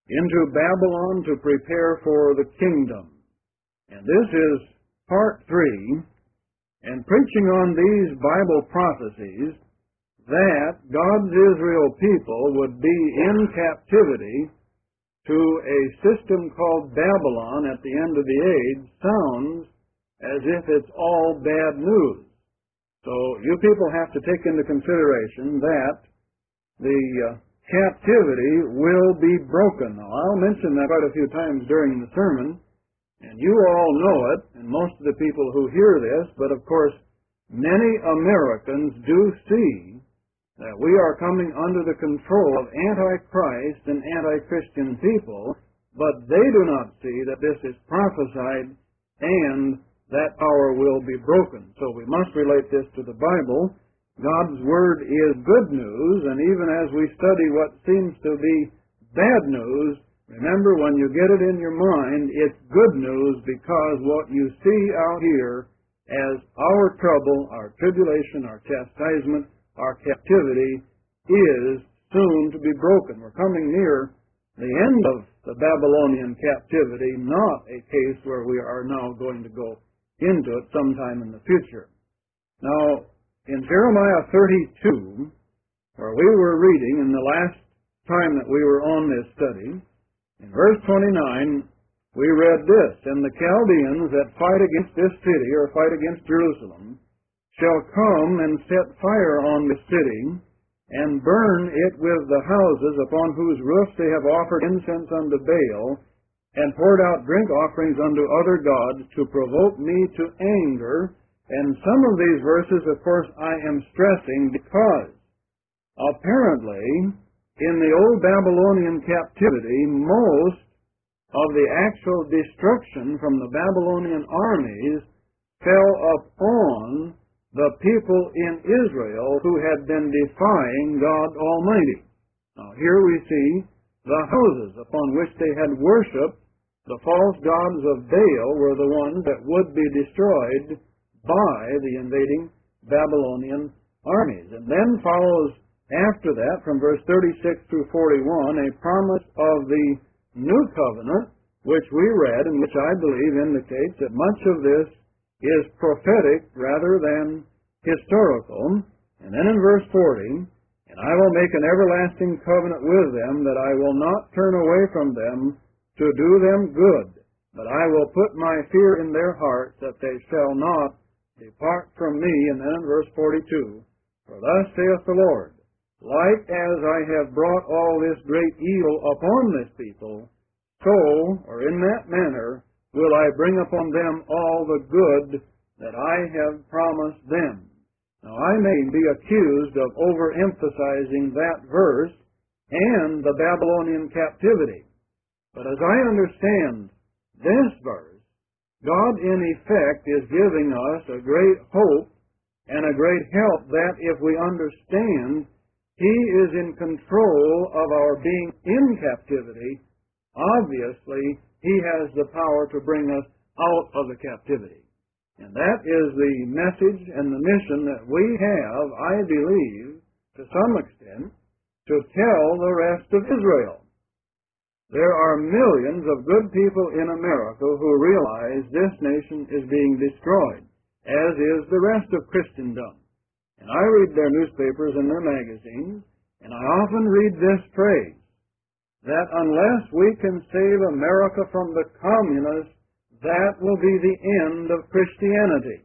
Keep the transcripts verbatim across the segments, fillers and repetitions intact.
into Babylon to prepare for the kingdom. And this is part three, and preaching on these Bible prophecies that God's Israel people would be in captivity to a system called Babylon at the end of the age sounds as if it's all bad news. So you people have to take into consideration that the uh, captivity will be broken. Now, I'll mention that quite a few times during the sermon, and you all know it, and most of the people who hear this, but of course, many Americans do see that we are coming under the control of Antichrist and anti-Christian people, but they do not see that this is prophesied and that power will be broken. So we must relate this to the Bible. God's Word is good news, and even as we study what seems to be bad news, remember when you get it in your mind, it's good news because what you see out here as our trouble, our tribulation, our chastisement, our captivity is soon to be broken. We're coming near the end of the Babylonian captivity, not a case where we are now going to go into it sometime in the future. Now, in Jeremiah thirty-two, where we were reading in the last time that we were on this study, in verse twenty-nine, we read this, "And the Chaldeans that fight against this city, or fight against Jerusalem, shall come and set fire on the city, and burn it with the houses upon whose roofs they have offered incense unto Baal, and poured out drink offerings unto other gods, to provoke me to anger." And some of these verses, of course, I am stressing because apparently in the old Babylonian captivity, most of the actual destruction from the Babylonian armies fell upon the people in Israel who had been defying God Almighty. Now here we see the houses upon which they had worshipped the false gods of Baal were the ones that would be destroyed by the invading Babylonian armies. And then follows after that, from verse thirty-six through forty-one, a promise of the new covenant, which we read and which I believe indicates that much of this is prophetic rather than historical. And then in verse forty, "And I will make an everlasting covenant with them, that I will not turn away from them to do them good, but I will put my fear in their hearts, that they shall not depart from me." And then in verse forty-two, "For thus saith the Lord, like as I have brought all this great evil upon this people, so, or in that manner, will I bring upon them all the good that I have promised them." Now I may be accused of overemphasizing that verse and the Babylonian captivity, but as I understand this verse, God in effect is giving us a great hope and a great help that if we understand He is in control of our being in captivity, obviously He has the power to bring us out of the captivity. And that is the message and the mission that we have, I believe, to some extent, to tell the rest of Israel. There are millions of good people in America who realize this nation is being destroyed, as is the rest of Christendom. And I read their newspapers and their magazines, and I often read this phrase, that unless we can save America from the communists, that will be the end of Christianity.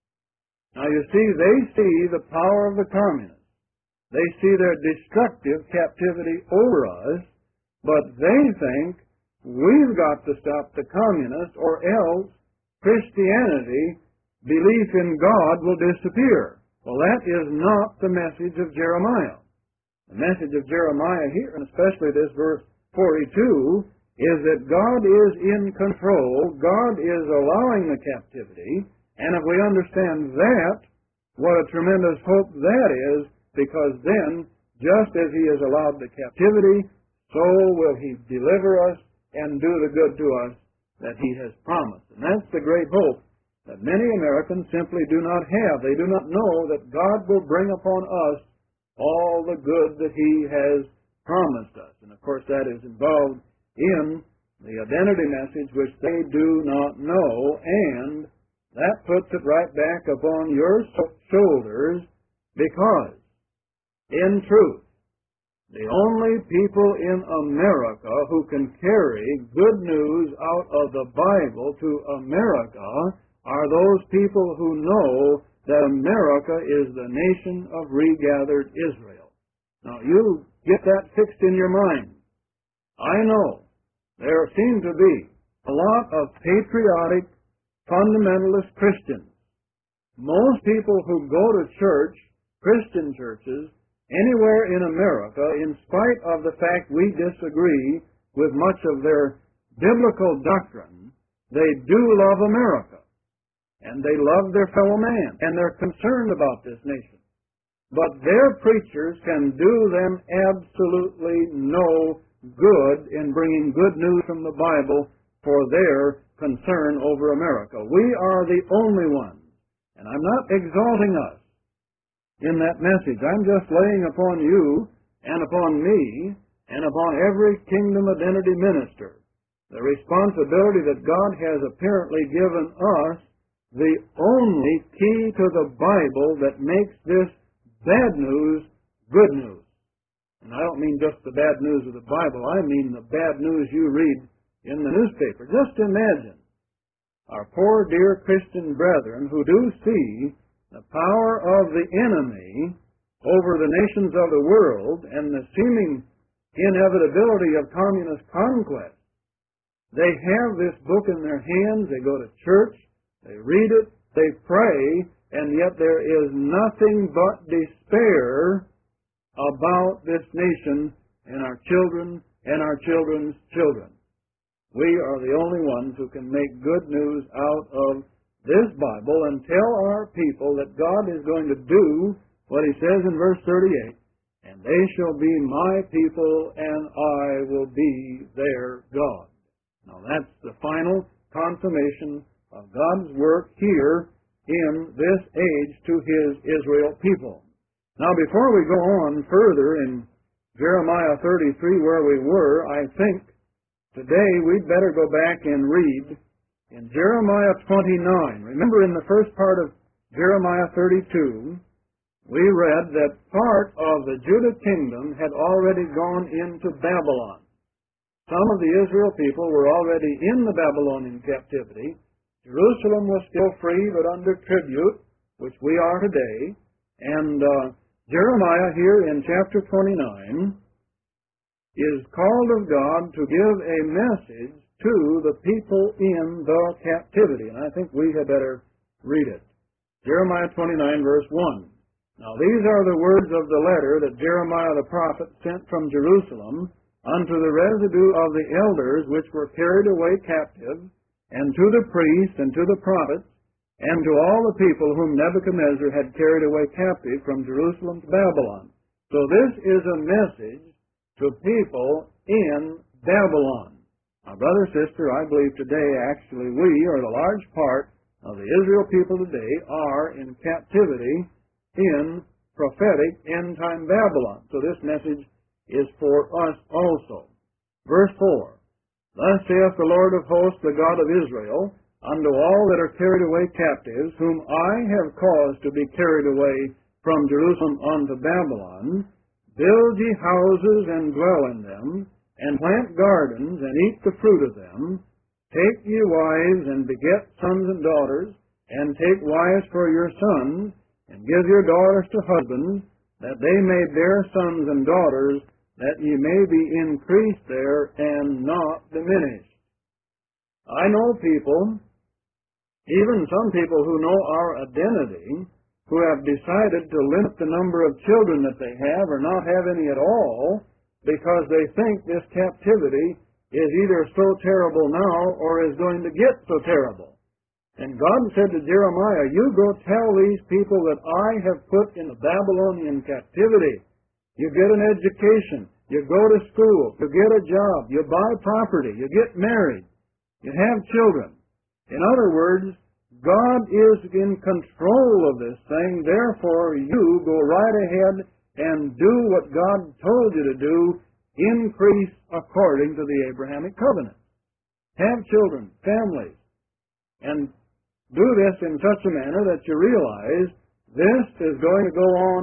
Now you see, they see the power of the communists. They see their destructive captivity over us, but they think we've got to stop the communists, or else Christianity, belief in God, will disappear. Well, that is not the message of Jeremiah. The message of Jeremiah here, and especially this verse forty-two, is that God is in control, God is allowing the captivity, and if we understand that, what a tremendous hope that is, because then, just as He has allowed the captivity, so will He deliver us and do the good to us that He has promised. And that's the great hope that many Americans simply do not have. They do not know that God will bring upon us all the good that He has promised us. And of course that is involved in the identity message which they do not know, and that puts it right back upon your shoulders, because, in truth, the only people in America who can carry good news out of the Bible to America are those people who know that America is the nation of regathered Israel. Now, you get that fixed in your mind. I know there seem to be a lot of patriotic, fundamentalist Christians. Most people who go to church, Christian churches, anywhere in America, in spite of the fact we disagree with much of their biblical doctrine, they do love America. And they love their fellow man. And they're concerned about this nation. But their preachers can do them absolutely no good in bringing good news from the Bible for their concern over America. We are the only ones. And I'm not exalting us in that message. I'm just laying upon you and upon me and upon every kingdom identity minister the responsibility that God has apparently given us, the only key to the Bible that makes this bad news good news. And I don't mean just the bad news of the Bible. I mean the bad news you read in the newspaper. Just imagine our poor dear Christian brethren who do see the power of the enemy over the nations of the world and the seeming inevitability of communist conquest. They have this book in their hands, they go to church, they read it, they pray, and yet there is nothing but despair about this nation and our children and our children's children. We are the only ones who can make good news out of this Bible and tell our people that God is going to do what He says in verse thirty-eight, and they shall be my people and I will be their God. Now that's the final consummation of God's work here in this age to His Israel people. Now before we go on further in Jeremiah thirty-three where we were, I think today we'd better go back and read in Jeremiah twenty-nine. Remember in the first part of Jeremiah thirty-two, we read that part of the Judah kingdom had already gone into Babylon. Some of the Israel people were already in the Babylonian captivity. Jerusalem was still free but under tribute, which we are today. And uh, Jeremiah here in chapter twenty-nine is called of God to give a message to the people in the captivity. And I think we had better read it. Jeremiah twenty-nine, verse one. Now these are the words of the letter that Jeremiah the prophet sent from Jerusalem unto the residue of the elders which were carried away captive, and to the priests and to the prophets, and to all the people whom Nebuchadnezzar had carried away captive from Jerusalem to Babylon. So this is a message to people in Babylon. Now, brother, sister, I believe today actually we, or the large part of the Israel people today, are in captivity in prophetic end-time Babylon. So this message is for us also. Verse four, Thus saith the Lord of hosts, the God of Israel, unto all that are carried away captives, whom I have caused to be carried away from Jerusalem unto Babylon, build ye houses and dwell in them, and plant gardens and eat the fruit of them. Take ye wives and beget sons and daughters, and take wives for your sons, and give your daughters to husbands, that they may bear sons and daughters, that ye may be increased there and not diminished. I know people, even some people who know our identity, who have decided to limit the number of children that they have or not have any at all because they think this captivity is either so terrible now or is going to get so terrible. And God said to Jeremiah, you go tell these people that I have put in the Babylonian captivity. You get an education, you go to school, you get a job, you buy property, you get married, you have children. In other words, God is in control of this thing, therefore you go right ahead and do what God told you to do increase according to the Abrahamic covenant. Have children, families, and do this in such a manner that you realize this is going to go on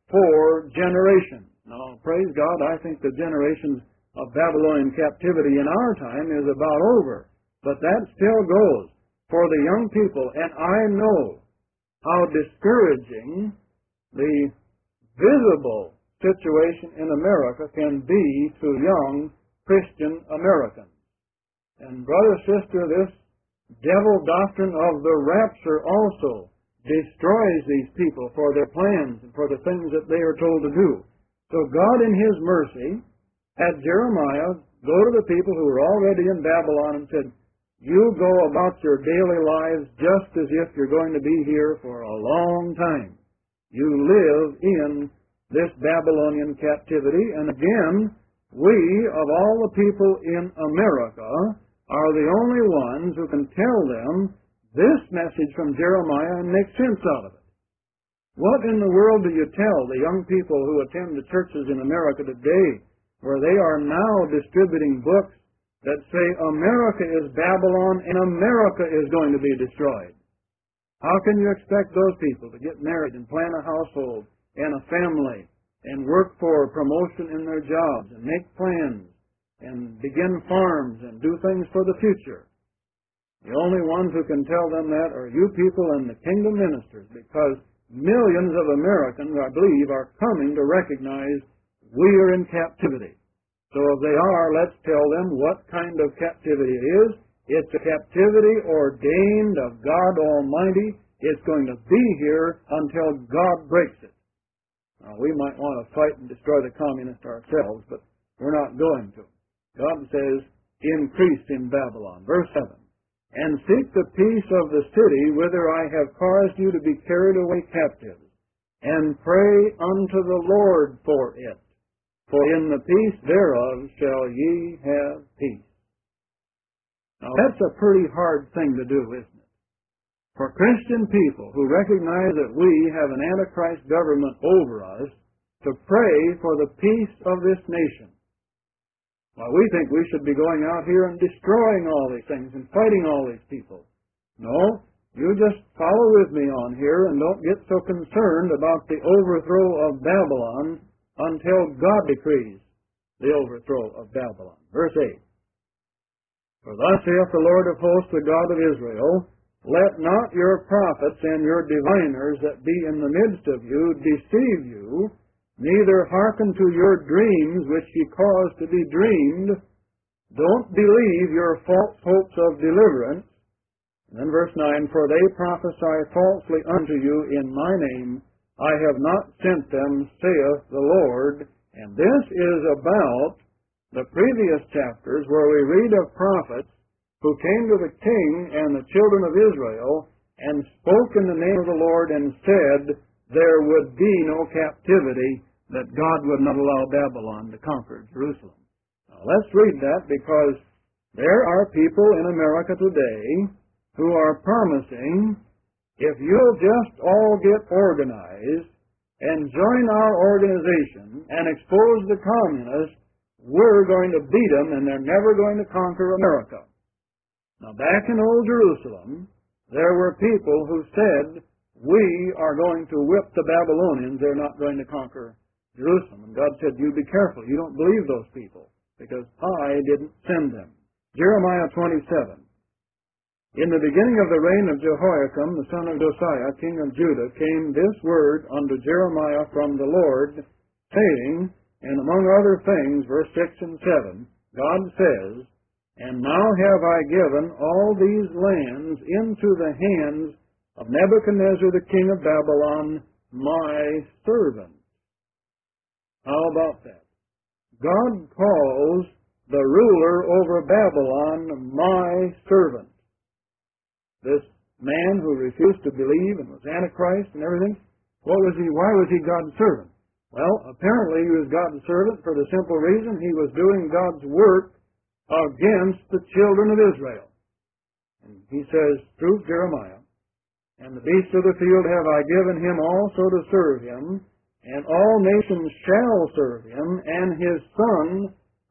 for generations. Now, praise God, I think the generations of Babylonian captivity in our time is about over. But that still goes for the young people, and I know how discouraging the visible situation in America can be to young Christian Americans. And brother, sister, this devil doctrine of the rapture also destroys these people for their plans and for the things that they are told to do. So God in His mercy had Jeremiah go to the people who were already in Babylon and said, you go about your daily lives just as if you're going to be here for a long time. You live in this Babylonian captivity, and again, we, of all the people in America, are the only ones who can tell them this message from Jeremiah and make sense out of it. What in the world do you tell the young people who attend the churches in America today, where they are now distributing books that say America is Babylon and America is going to be destroyed? How can you expect those people to get married and plan a household and a family and work for promotion in their jobs and make plans and begin farms and do things for the future? The only ones who can tell them that are you people and the kingdom ministers, because millions of Americans, I believe, are coming to recognize we are in captivity. So if they are, let's tell them what kind of captivity it is. It's a captivity ordained of God Almighty. It's going to be here until God breaks it. Now, we might want to fight and destroy the communists ourselves, but we're not going to. God says, increase in Babylon. Verse seven. And seek the peace of the city whither I have caused you to be carried away captives, and pray unto the Lord for it. For in the peace thereof shall ye have peace. Now that's a pretty hard thing to do, isn't it? For Christian people who recognize that we have an Antichrist government over us, to pray for the peace of this nation. Well, we think we should be going out here and destroying all these things and fighting all these people. No, you just follow with me on here and don't get so concerned about the overthrow of Babylon until God decrees the overthrow of Babylon. Verse eight. For thus saith the Lord of hosts, the God of Israel, let not your prophets and your diviners that be in the midst of you deceive you, neither hearken to your dreams which ye cause to be dreamed. Don't believe your false hopes of deliverance. And then verse nine, for they prophesy falsely unto you in my name. I have not sent them, saith the Lord. And this is about the previous chapters where we read of prophets who came to the king and the children of Israel and spoke in the name of the Lord and said there would be no captivity, that God would not allow Babylon to conquer Jerusalem. Now let's read that, because there are people in America today who are promising, if you'll just all get organized and join our organization and expose the communists, we're going to beat them and they're never going to conquer America. Now back in old Jerusalem, there were people who said, we are going to whip the Babylonians, they're not going to conquer Jerusalem. And God said, you be careful. You don't believe those people, because I didn't send them. Jeremiah twenty-seven. In the beginning of the reign of Jehoiakim, the son of Josiah, king of Judah, came this word unto Jeremiah from the Lord, saying, and among other things, verse six and seven, God says, and now have I given all these lands into the hands of Nebuchadnezzar the king of Babylon, my servant. How about that? God calls the ruler over Babylon my servant. This man who refused to believe and was Antichrist and everything, what was he? Why was he God's servant? Well, apparently he was God's servant for the simple reason he was doing God's work against the children of Israel. And he says through Jeremiah, and the beasts of the field have I given him also to serve him, and all nations shall serve him, and his son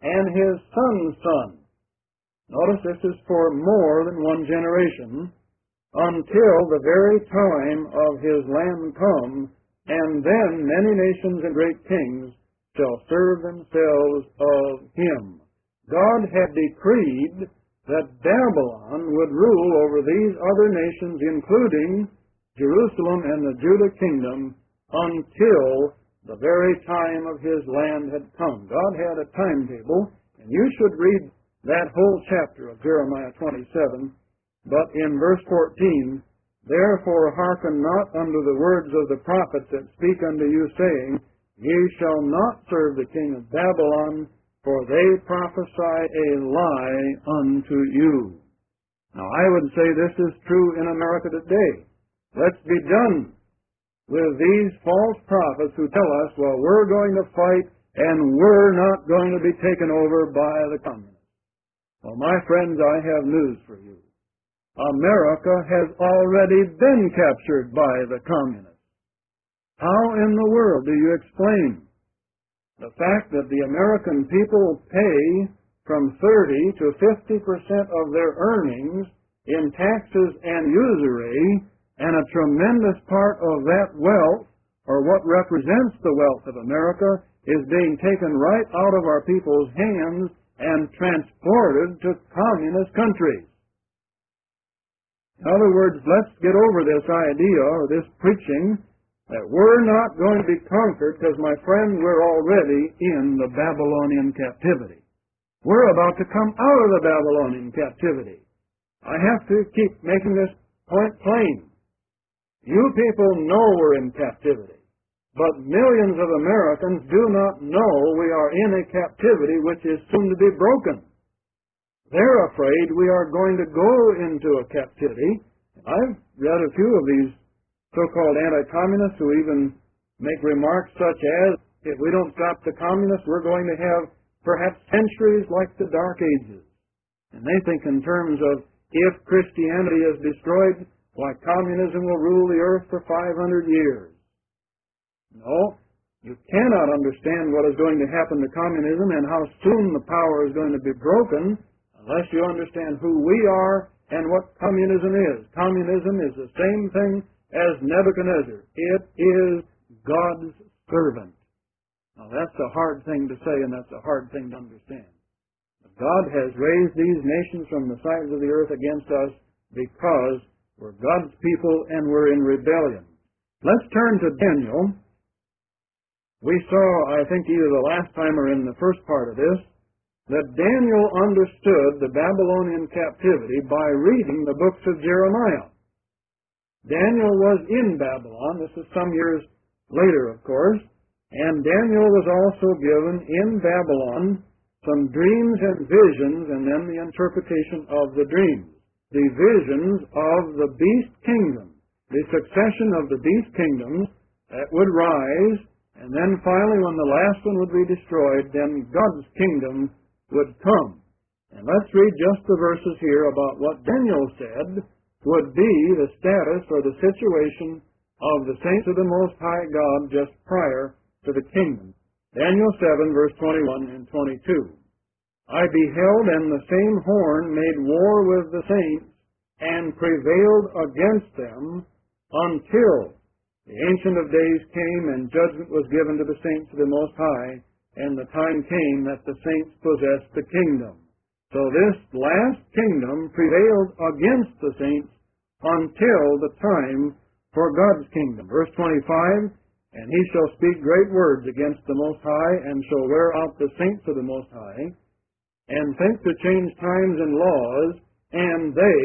and his son's son. Notice this is for more than one generation, until the very time of his Lamb come, and then many nations and great kings shall serve themselves of him. God had decreed that Babylon would rule over these other nations, including Jerusalem and the Judah kingdom, until the very time of his land had come. God had a timetable, and you should read that whole chapter of Jeremiah twenty-seven. But in verse fourteen, therefore hearken not unto the words of the prophets that speak unto you, saying, Ye shall not serve the king of Babylon, for they prophesy a lie unto you. Now I would say this is true in America today. Let's be done with these false prophets who tell us, well, we're going to fight and we're not going to be taken over by the communists. Well, my friends, I have news for you. America has already been captured by the communists. How in the world do you explain the fact that the American people pay from thirty to fifty percent of their earnings in taxes and usury, and a tremendous part of that wealth, or what represents the wealth of America, is being taken right out of our people's hands and transported to communist countries? In other words, let's get over this idea or this preaching that we're not going to be conquered because, my friend, we're already in the Babylonian captivity. We're about to come out of the Babylonian captivity. I have to keep making this point plain. You people know we're in captivity, but millions of Americans do not know we are in a captivity which is soon to be broken. They're afraid we are going to go into a captivity. I've read a few of these so-called anti-communists who even make remarks such as, if we don't stop the communists, we're going to have perhaps centuries like the Dark Ages. And they think in terms of, if Christianity is destroyed, why, communism will rule the earth for five hundred years. No, you cannot understand what is going to happen to communism and how soon the power is going to be broken unless you understand who we are and what communism is. Communism is the same thing as Nebuchadnezzar. It is God's servant. Now that's a hard thing to say, and that's a hard thing to understand. But God has raised these nations from the sides of the earth against us because we're God's people and we're in rebellion. Let's turn to Daniel. We saw, I think either the last time or in the first part of this, that Daniel understood the Babylonian captivity by reading the books of Jeremiah. Daniel was in Babylon. This is some years later, of course. And Daniel was also given in Babylon some dreams and visions, and then the interpretation of the dreams. The visions of the beast kingdom, the succession of the beast kingdoms that would rise, and then finally when the last one would be destroyed, then God's kingdom would come. And let's read just the verses here about what Daniel said would be the status or the situation of the saints of the Most High God just prior to the kingdom. Daniel seven, verse twenty-one and twenty-two. I beheld, and the same horn made war with the saints, and prevailed against them, until the Ancient of Days came, and judgment was given to the saints of the Most High, and the time came that the saints possessed the kingdom. So this last kingdom prevailed against the saints until the time for God's kingdom. Verse twenty-five, and he shall speak great words against the Most High, and shall wear out the saints of the Most High, and think to change times and laws, and they,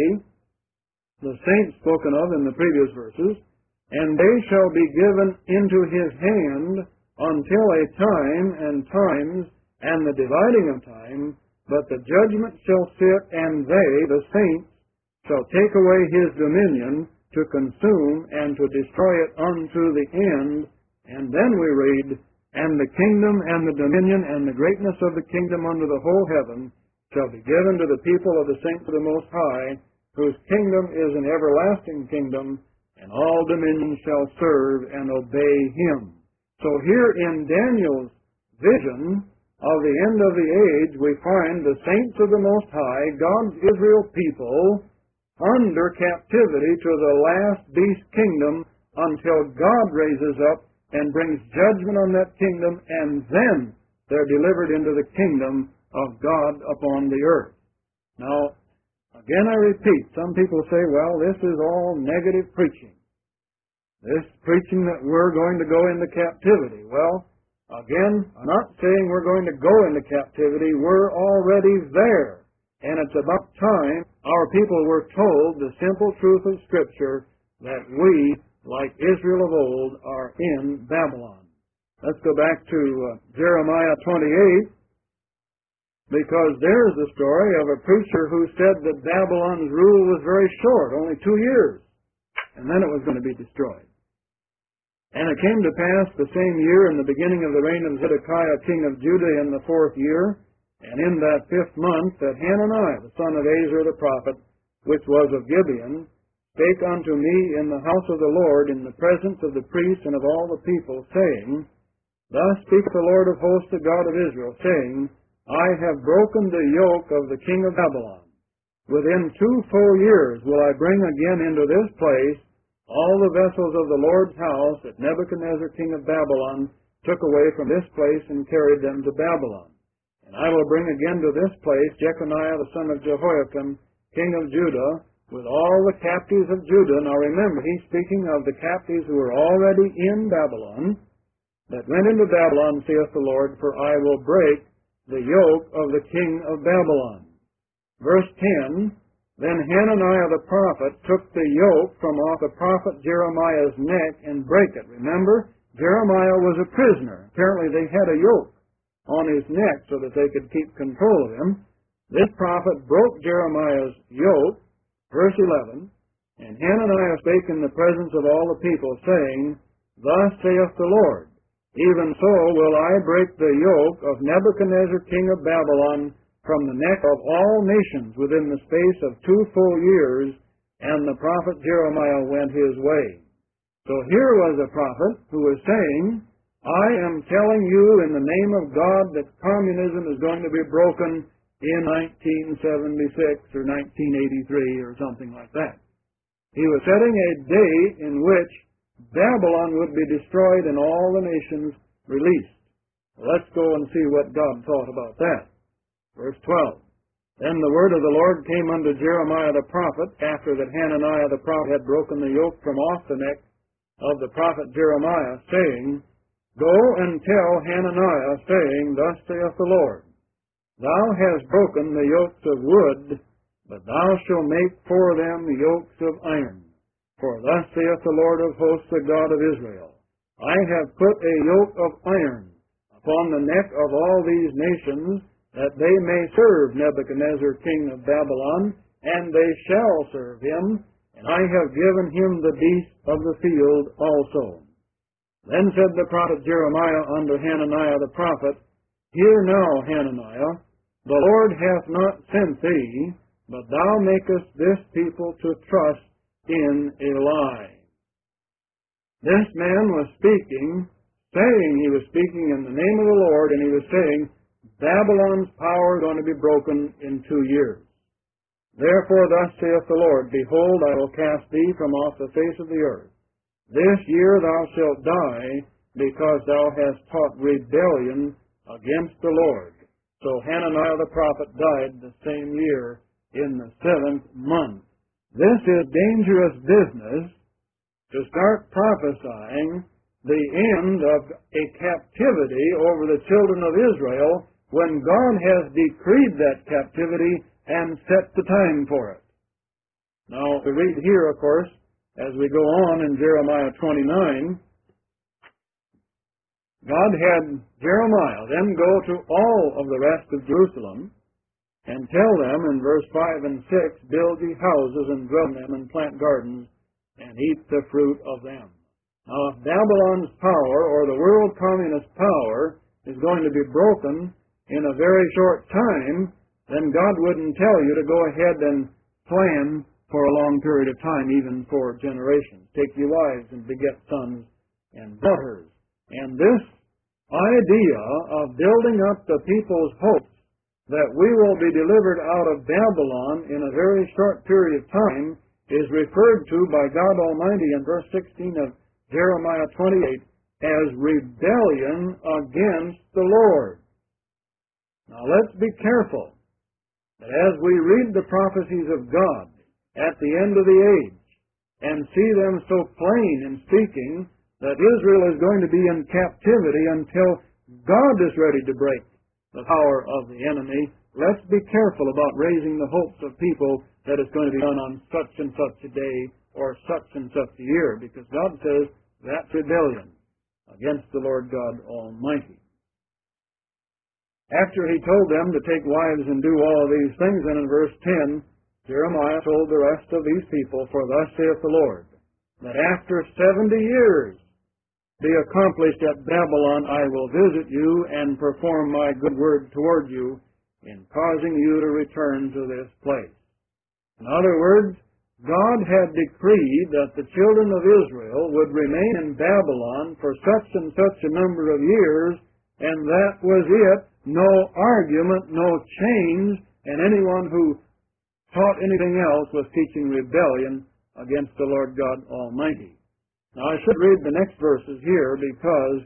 the saints spoken of in the previous verses, and they shall be given into his hand until a time and times and the dividing of time, but the judgment shall sit, and they, the saints, shall take away his dominion to consume and to destroy it unto the end. And then we read, and the kingdom and the dominion and the greatness of the kingdom under the whole heaven shall be given to the people of the saints of the Most High, whose kingdom is an everlasting kingdom, and all dominions shall serve and obey him. So here in Daniel's vision, of the end of the age, we find the saints of the Most High, God's Israel people, under captivity to the last beast kingdom until God raises up and brings judgment on that kingdom, and then they're delivered into the kingdom of God upon the earth. Now, again I repeat, some people say, well, this is all negative preaching. This preaching that we're going to go into captivity. Well, again, I'm not saying we're going to go into captivity. We're already there. And it's about time our people were told the simple truth of Scripture that we, like Israel of old, are in Babylon. Let's go back to uh, Jeremiah twenty-eight, because there's the story of a preacher who said that Babylon's rule was very short, only two years, and then it was going to be destroyed. And it came to pass the same year, in the beginning of the reign of Zedekiah king of Judah, in the fourth year, and in that fifth month, that Hananiah, the son of Azur the prophet, which was of Gibeon, spake unto me in the house of the Lord, in the presence of the priests and of all the people, saying, Thus speaketh the Lord of hosts, the God of Israel, saying, I have broken the yoke of the king of Babylon. Within two full years will I bring again into this place all the vessels of the Lord's house that Nebuchadnezzar king of Babylon took away from this place and carried them to Babylon. And I will bring again to this place Jeconiah the son of Jehoiakim, king of Judah, with all the captives of Judah. Now remember, he's speaking of the captives who were already in Babylon, that went into Babylon, saith the Lord, for I will break the yoke of the king of Babylon. Verse ten, Then Hananiah the prophet took the yoke from off the prophet Jeremiah's neck and brake it. Remember, Jeremiah was a prisoner. Apparently they had a yoke on his neck so that they could keep control of him. This prophet broke Jeremiah's yoke. Verse eleven, And Hananiah spake in the presence of all the people, saying, Thus saith the Lord, Even so will I break the yoke of Nebuchadnezzar king of Babylon from the neck of all nations within the space of two full years. And the prophet Jeremiah went his way. So here was a prophet who was saying, I am telling you in the name of God that communism is going to be broken in nineteen seventy-six or nineteen eighty-three or something like that. He was setting a day in which Babylon would be destroyed and all the nations released. Let's go and see what God thought about that. Verse twelve. Then the word of the Lord came unto Jeremiah the prophet, after that Hananiah the prophet had broken the yoke from off the neck of the prophet Jeremiah, saying, Go and tell Hananiah, saying, Thus saith the Lord, Thou hast broken the yokes of wood, but thou shalt make for them yokes of iron. For thus saith the Lord of hosts, the God of Israel, I have put a yoke of iron upon the neck of all these nations, that they may serve Nebuchadnezzar king of Babylon, and they shall serve him, and I have given him the beasts of the field also. Then said the prophet Jeremiah unto Hananiah the prophet, Hear now, Hananiah, the Lord hath not sent thee, but thou makest this people to trust in a lie. This man was speaking, saying he was speaking in the name of the Lord, and he was saying, Babylon's power is going to be broken in two years. Therefore thus saith the Lord, Behold, I will cast thee from off the face of the earth. This year thou shalt die, because thou hast taught rebellion against the Lord. So Hananiah the prophet died the same year in the seventh month. This is dangerous business, to start prophesying the end of a captivity over the children of Israel when God has decreed that captivity and set the time for it. Now, we read here, of course, as we go on in Jeremiah twenty-nine, God had Jeremiah then go to all of the rest of Jerusalem and tell them in verse five and six, Build ye houses and dwell in them and plant gardens and eat the fruit of them. Now, if Babylon's power, or the world communist power, is going to be broken in a very short time, then God wouldn't tell you to go ahead and plan for a long period of time, even for generations. Take your wives and beget sons and daughters. And this idea of building up the people's hopes that we will be delivered out of Babylon in a very short period of time is referred to by God Almighty in verse sixteen of Jeremiah twenty-eight as rebellion against the Lord. Now let's be careful that as we read the prophecies of God at the end of the age and see them so plain in speaking that Israel is going to be in captivity until God is ready to break the power of the enemy, let's be careful about raising the hopes of people that it's going to be done on such and such a day or such and such a year, because God says that's rebellion against the Lord God Almighty. After he told them to take wives and do all of these things, then in verse ten, Jeremiah told the rest of these people, "For thus saith the Lord, that after seventy years be accomplished at Babylon, I will visit you and perform my good word toward you in causing you to return to this place." In other words, God had decreed that the children of Israel would remain in Babylon for such and such a number of years, and that was it. No argument, no change, and anyone who taught anything else was teaching rebellion against the Lord God Almighty. Now, I should read the next verses here, because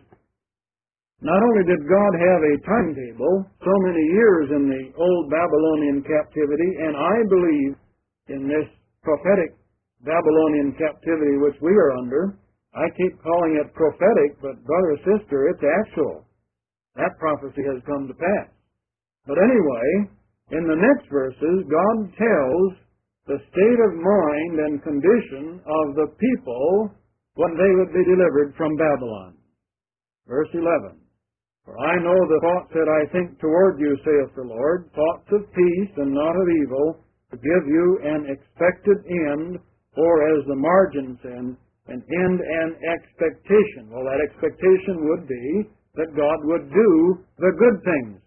not only did God have a timetable, so many years in the old Babylonian captivity, and I believe in this prophetic Babylonian captivity which we are under. I keep calling it prophetic, but brother, sister, it's actual. That prophecy has come to pass. But anyway, in the next verses, God tells the state of mind and condition of the people when they would be delivered from Babylon. Verse eleven, "For I know the thoughts that I think toward you, saith the Lord, thoughts of peace and not of evil, to give you an expected end," or as the margin says, an end and expectation. Well, that expectation would be that God would do the good things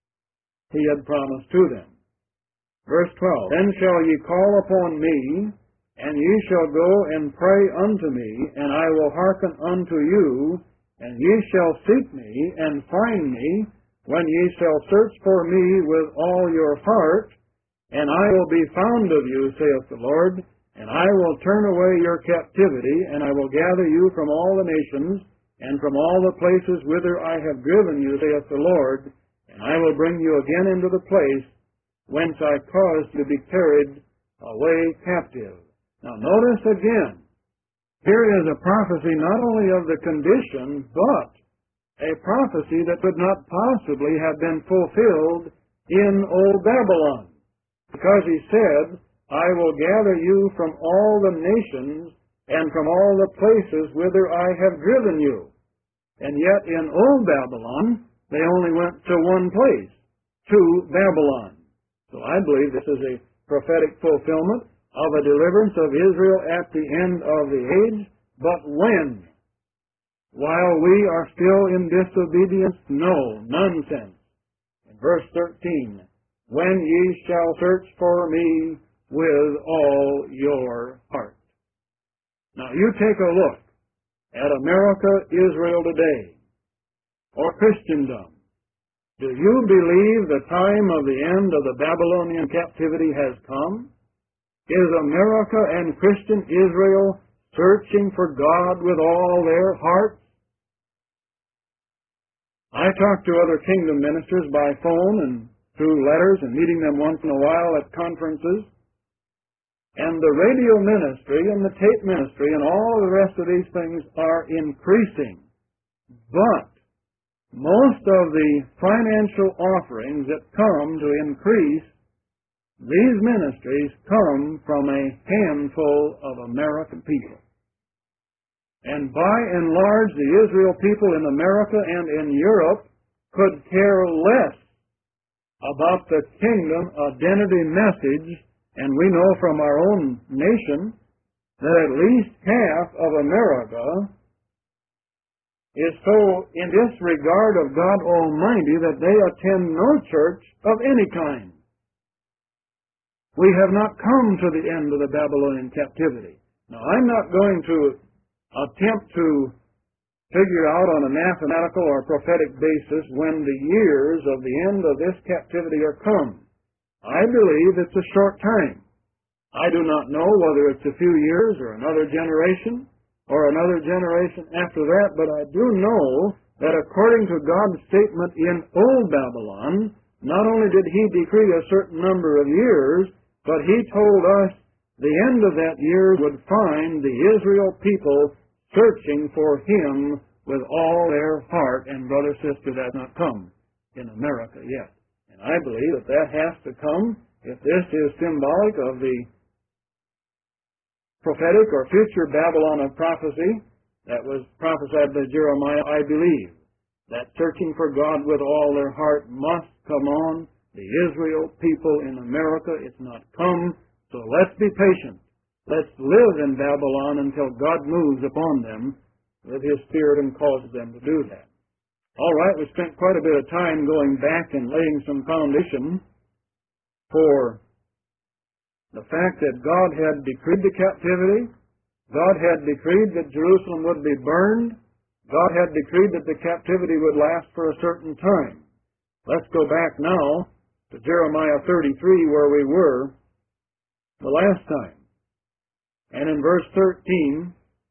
He had promised to them. Verse twelve, "Then shall ye call upon me, and ye shall go and pray unto me, and I will hearken unto you, and ye shall seek me and find me, when ye shall search for me with all your heart, and I will be found of you, saith the Lord, and I will turn away your captivity, and I will gather you from all the nations, and from all the places whither I have driven you, saith the Lord, and I will bring you again into the place whence I caused you to be carried away captive." Now notice again, here is a prophecy not only of the condition, but a prophecy that could not possibly have been fulfilled in old Babylon. Because he said, "I will gather you from all the nations and from all the places whither I have driven you." And yet in old Babylon, they only went to one place, to Babylon. So I believe this is a prophetic fulfillment of a deliverance of Israel at the end of the age. But when? While we are still in disobedience? No, nonsense. In verse thirteen, "When ye shall search for me with all your heart." Now you take a look at America, Israel today, or Christendom. Do you believe the time of the end of the Babylonian captivity has come? Is America and Christian Israel searching for God with all their hearts? I talk to other kingdom ministers by phone and through letters and meeting them once in a while at conferences. And the radio ministry and the tape ministry and all the rest of these things are increasing. But most of the financial offerings that come to increase these ministries come from a handful of American people. And by and large, the Israel people in America and in Europe could care less about the kingdom identity message, and we know from our own nation that at least half of America is so in disregard of God Almighty that they attend no church of any kind. We have not come to the end of the Babylonian captivity. Now, I'm not going to attempt to figure out on a mathematical or prophetic basis when the years of the end of this captivity are come. I believe it's a short time. I do not know whether it's a few years or another generation or another generation after that, but I do know that according to God's statement in Old Babylon, not only did He decree a certain number of years, but He told us the end of that year would find the Israel people searching for Him with all their heart. And brother, sister, that's not come in America yet. And I believe that that has to come if this is symbolic of the prophetic or future Babylon of prophecy that was prophesied by Jeremiah. I believe that searching for God with all their heart must come on the Israel people in America. It's not come, so let's be patient. Let's live in Babylon until God moves upon them with His Spirit and causes them to do that. All right, we spent quite a bit of time going back and laying some foundation for the fact that God had decreed the captivity. God had decreed that Jerusalem would be burned. God had decreed that the captivity would last for a certain time. Let's go back now to Jeremiah thirty-three, where we were the last time. And in verse thirteen,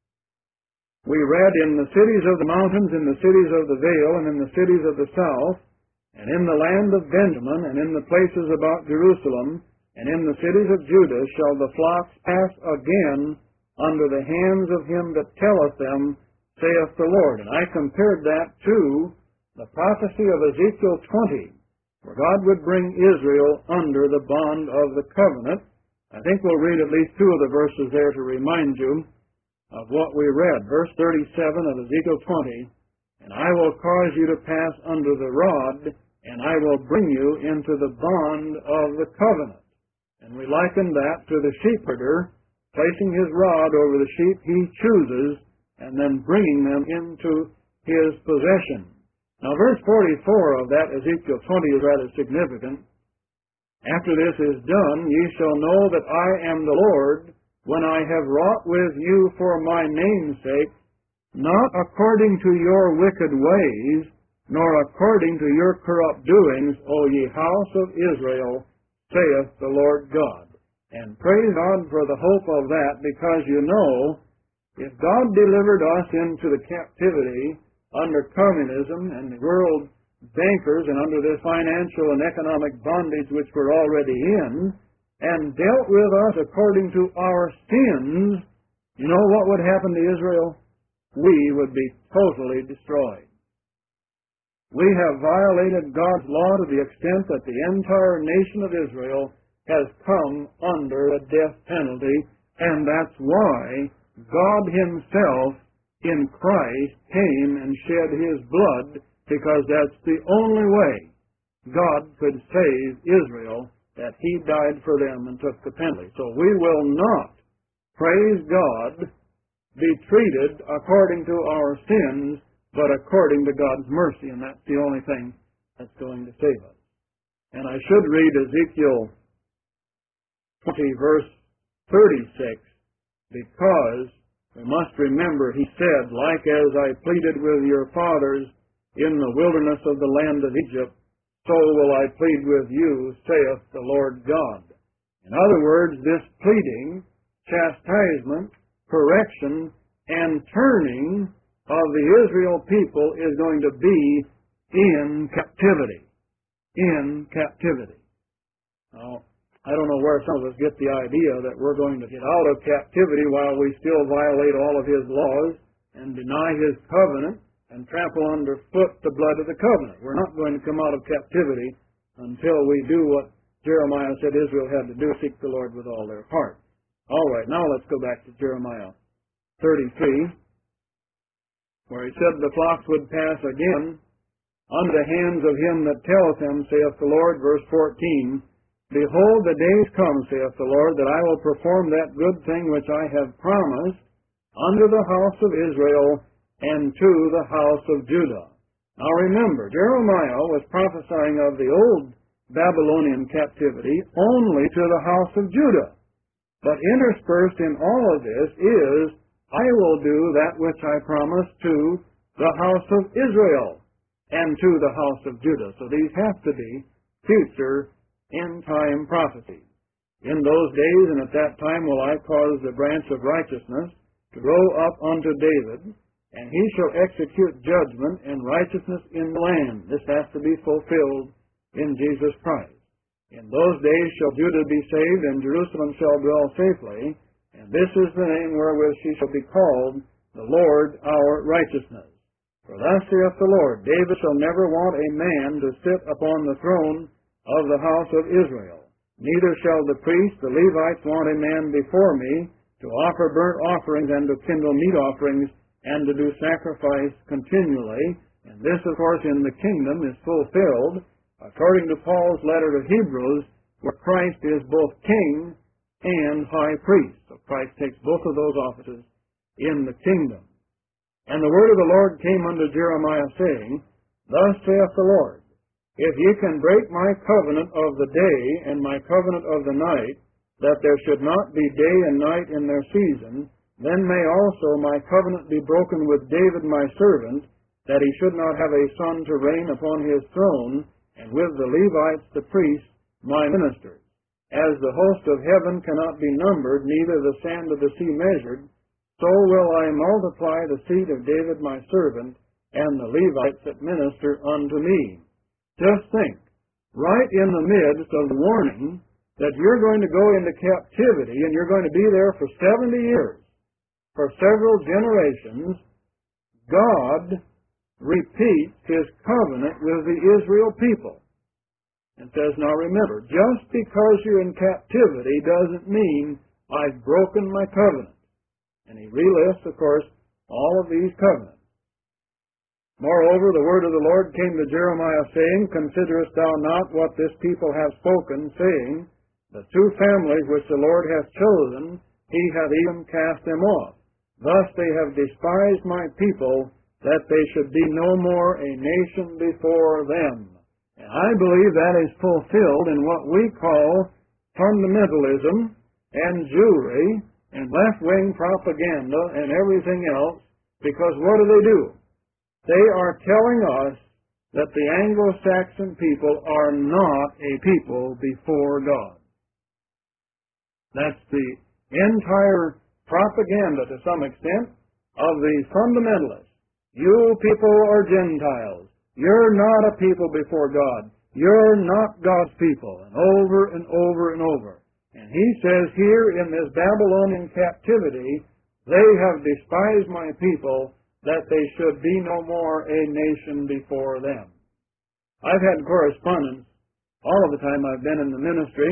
we read, "In the cities of the mountains, in the cities of the vale, and in the cities of the south, and in the land of Benjamin, and in the places about Jerusalem, and in the cities of Judah shall the flocks pass again under the hands of him that telleth them, saith the Lord." And I compared that to the prophecy of Ezekiel twenty, where God would bring Israel under the bond of the covenant. I think we'll read at least two of the verses there to remind you of what we read. Verse thirty-seven of Ezekiel twenty, "And I will cause you to pass under the rod, and I will bring you into the bond of the covenant." And we liken that to the sheepherder placing his rod over the sheep he chooses and then bringing them into his possession. Now, verse forty-four of that Ezekiel twenty is rather significant. "After this is done, ye shall know that I am the Lord, when I have wrought with you for my name's sake, not according to your wicked ways, nor according to your corrupt doings, O ye house of Israel, saith the Lord God." And praise God for the hope of that, because you know, if God delivered us into the captivity under communism and the world bankers and under this financial and economic bondage which we're already in, and dealt with us according to our sins, you know what would happen to Israel? We would be totally destroyed. We have violated God's law to the extent that the entire nation of Israel has come under the death penalty, and that's why God Himself in Christ came and shed His blood, because that's the only way God could save Israel, that He died for them and took the penalty. So we will not, praise God, be treated according to our sins, but according to God's mercy, and that's the only thing that's going to save us. And I should read Ezekiel twenty, verse thirty-six, because we must remember, He said, "Like as I pleaded with your fathers in the wilderness of the land of Egypt, so will I plead with you, saith the Lord God." In other words, this pleading, chastisement, correction, and turning of the Israel people is going to be in captivity. In captivity. Now, I don't know where some of us get the idea that we're going to get out of captivity while we still violate all of His laws and deny His covenant and trample underfoot the blood of the covenant. We're not going to come out of captivity until we do what Jeremiah said Israel had to do, seek the Lord with all their heart. All right, now let's go back to Jeremiah thirty-three, where he said the flocks would pass again under the hands of him that telleth them, saith the Lord. Verse fourteen, "Behold, the days come, saith the Lord, that I will perform that good thing which I have promised unto the house of Israel and to the house of Judah." Now remember, Jeremiah was prophesying of the old Babylonian captivity only to the house of Judah. But interspersed in all of this is, I will do that which I promised to the house of Israel and to the house of Judah. So these have to be future end-time prophecies. In those days and at that time will I cause the branch of righteousness to grow up unto David, and he shall execute judgment and righteousness in the land. This has to be fulfilled in Jesus Christ. In those days shall Judah be saved, and Jerusalem shall dwell safely, and this is the name wherewith she shall be called, the Lord our righteousness. For thus saith the Lord, David shall never want a man to sit upon the throne of the house of Israel. Neither shall the priests, the Levites, want a man before me to offer burnt offerings and to kindle meat offerings and to do sacrifice continually. And this, of course, in the kingdom is fulfilled according to Paul's letter to Hebrews, where Christ is both king and high priest. So Christ takes both of those offices in the kingdom. And the word of the Lord came unto Jeremiah, saying, Thus saith the Lord, If ye can break my covenant of the day and my covenant of the night, that there should not be day and night in their season, then may also my covenant be broken with David my servant, that he should not have a son to reign upon his throne, and with the Levites the priests my ministers. As the host of heaven cannot be numbered, neither the sand of the sea measured, so will I multiply the seed of David my servant, and the Levites that minister unto me. Just think, right in the midst of the warning that you're going to go into captivity and you're going to be there for seventy years, for several generations, God repeats his covenant with the Israel people and says, now remember, just because you're in captivity doesn't mean I've broken my covenant. And he relists, of course, all of these covenants. Moreover, the word of the Lord came to Jeremiah, saying, Considerest thou not what this people have spoken, saying, The two families which the Lord hath chosen, he hath even cast them off. Thus they have despised my people, that they should be no more a nation before them. And I believe that is fulfilled in what we call fundamentalism and Jewry and left-wing propaganda and everything else, because what do they do? They are telling us that the Anglo-Saxon people are not a people before God. That's the entire propaganda, to some extent, of the fundamentalists. You people are Gentiles. You're not a people before God. You're not God's people. And over and over and over. And he says here in this Babylonian captivity, they have despised my people, that they should be no more a nation before them. I've had correspondence all of the time I've been in the ministry.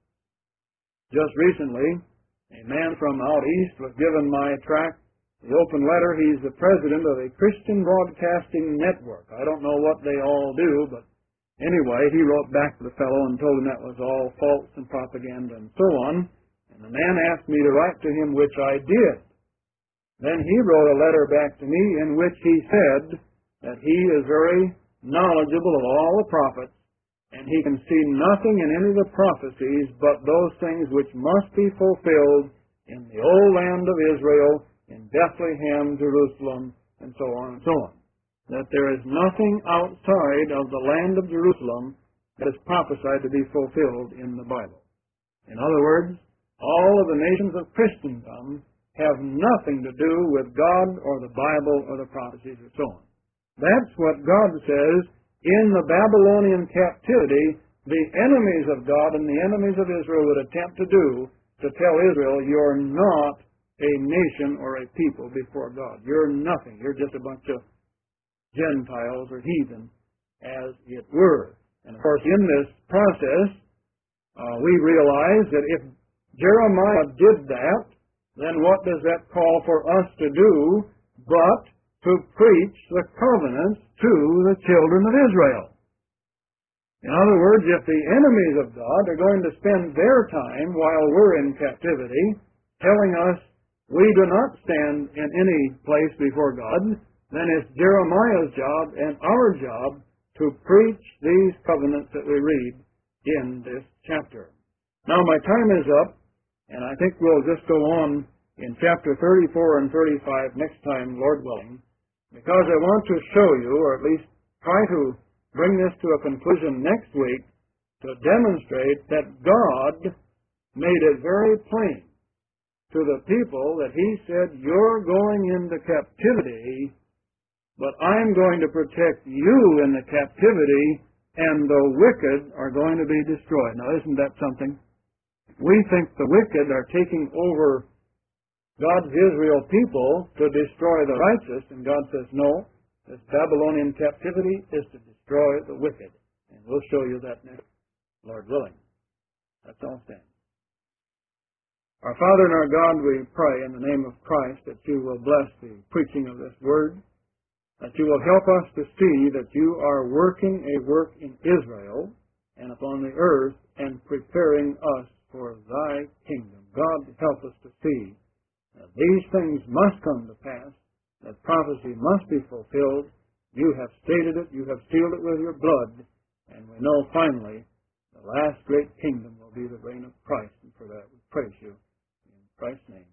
Just recently, a man from out east was given my tract, the open letter. He's the president of a Christian Broadcasting Network. I don't know what they all do, but anyway, he wrote back to the fellow and told him that was all false and propaganda and so on. And the man asked me to write to him, which I did. Then he wrote a letter back to me in which he said that he is very knowledgeable of all the prophets, and he can see nothing in any of the prophecies but those things which must be fulfilled in the old land of Israel, in Bethlehem, Jerusalem, and so on and so on. That there is nothing outside of the land of Jerusalem that is prophesied to be fulfilled in the Bible. In other words, all of the nations of Christendom have nothing to do with God or the Bible or the prophecies or so on. That's what God says in the Babylonian captivity the enemies of God and the enemies of Israel would attempt to do, to tell Israel, you're not a nation or a people before God. You're nothing. You're just a bunch of Gentiles or heathen, as it were. And of course, in this process, uh, we realize that if Jeremiah did that, then what does that call for us to do but to preach the covenants to the children of Israel? In other words, if the enemies of God are going to spend their time while we're in captivity telling us we do not stand in any place before God, then it's Jeremiah's job and our job to preach these covenants that we read in this chapter. Now my time is up, and I think we'll just go on in chapter thirty-four and thirty-five next time, Lord willing. because I want to show you, or at least try to bring this to a conclusion next week, to demonstrate that God made it very plain to the people that He said, you're going into captivity, but I'm going to protect you in the captivity, and the wicked are going to be destroyed. Now, isn't that something? We think the wicked are taking over God's Israel people to destroy the righteous, and God says, no, this Babylonian captivity is to destroy the wicked. And we'll show you that next, Lord willing. Let's all stand. Our Father and our God, we pray in the name of Christ that you will bless the preaching of this word, that you will help us to see that you are working a work in Israel and upon the earth and preparing us for thy kingdom. God, help us to see that these things must come to pass, that prophecy must be fulfilled. You have stated it, you have sealed it with your blood, and we know finally the last great kingdom will be the reign of Christ, and for that we praise you. In Christ's name.